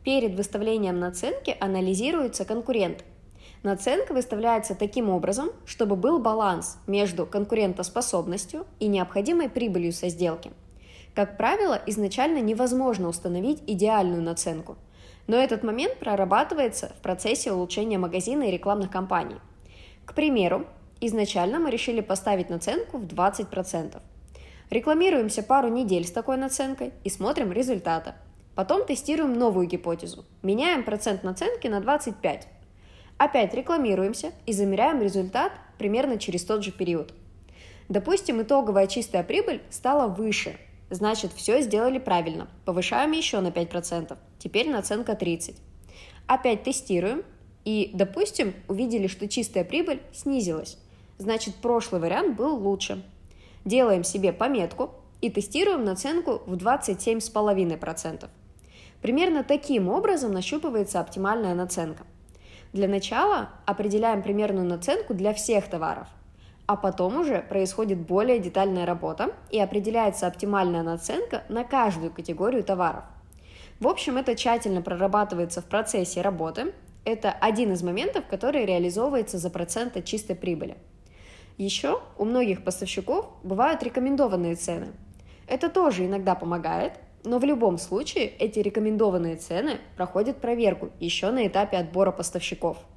Перед выставлением наценки анализируются конкуренты. Наценка выставляется таким образом, чтобы был баланс между конкурентоспособностью и необходимой прибылью со сделки. Как правило, изначально невозможно установить идеальную наценку, но этот момент прорабатывается в процессе улучшения магазина и рекламных кампаний. К примеру, изначально мы решили поставить наценку в 20%. Рекламируемся пару недель с такой наценкой и смотрим результаты. Потом тестируем новую гипотезу, меняем процент наценки на 25%. Опять рекламируемся и замеряем результат примерно через тот же период. Допустим, итоговая чистая прибыль стала выше, значит, все сделали правильно, повышаем еще на 5%, теперь наценка 30%. Опять тестируем и, допустим, увидели, что чистая прибыль снизилась, значит, прошлый вариант был лучше. Делаем себе пометку и тестируем наценку в 27,5%. Примерно таким образом нащупывается оптимальная наценка. Для начала определяем примерную наценку для всех товаров, а потом уже происходит более детальная работа и определяется оптимальная наценка на каждую категорию товаров. В общем, это тщательно прорабатывается в процессе работы. Это один из моментов, который реализовывается за процент от чистой прибыли. Еще у многих поставщиков бывают рекомендованные цены. Это тоже иногда помогает, но в любом случае эти рекомендованные цены проходят проверку еще на этапе отбора поставщиков.